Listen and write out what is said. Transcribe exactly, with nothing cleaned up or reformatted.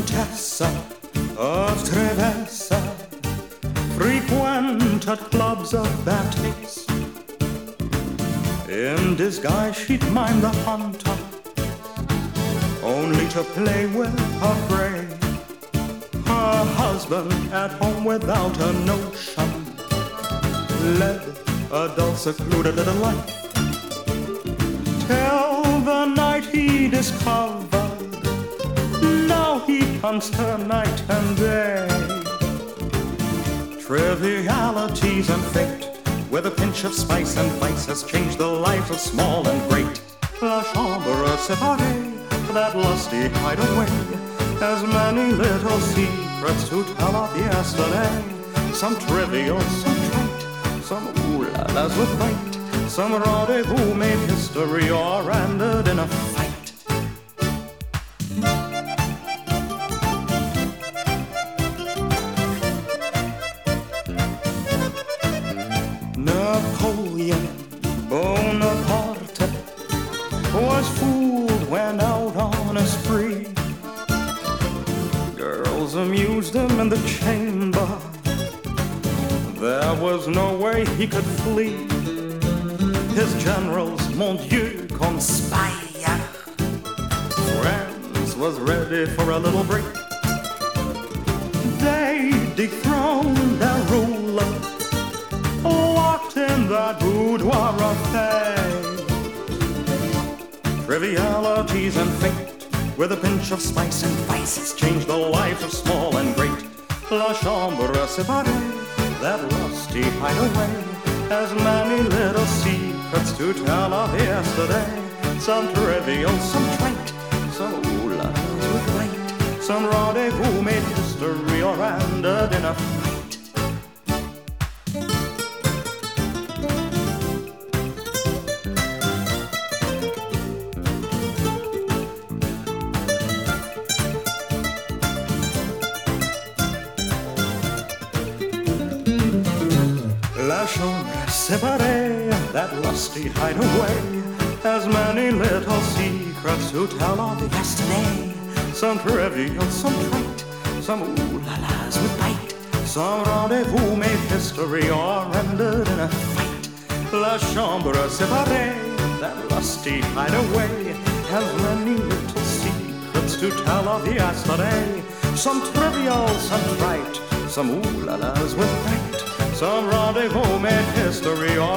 Contessa of Trevesa frequented clubs of that taste. In disguise she'd mime the hunter, only to play with her prey. Her husband at home without a notion led a dull secluded little life, till the night he discovered now he hunts her night and day. Trivialities and fate with a pinch of spice and vice has changed the lives of small and great. La chambre séparée, that lusty hideaway, has many little secrets to tell of yesterday. Some trivial, some trite, some ooh-la-las with bite, some rendezvous made history or ended in a fight. Napoleon Bonaparte was fooled when out on a spree. Girls amused him in the chamber, there was no way he could flee. His generals, mon Dieu, conspire. France was ready for a little break. They dethroned their ruler, locked in that boudoir of fate. Trivialities and fate with a pinch of spice and vices changed the lives of small and great. La chambre séparée, that lusty hideaway, has many little secrets to tell of yesterday. Some trivial, some trite, some ooh-las with light, some rendezvous made history or ended in a fight. La chambre séparée, that lusty hideaway, has many little secrets to tell of yesterday. Some trivial, some trite, some ooh-la-las with bite, some rendezvous made history or ended in a fight. La chambre séparée, that lusty hideaway, has many little secrets to tell of yesterday. Some trivial, some trite, some ooh-la-las with bite, some rendezvous made history or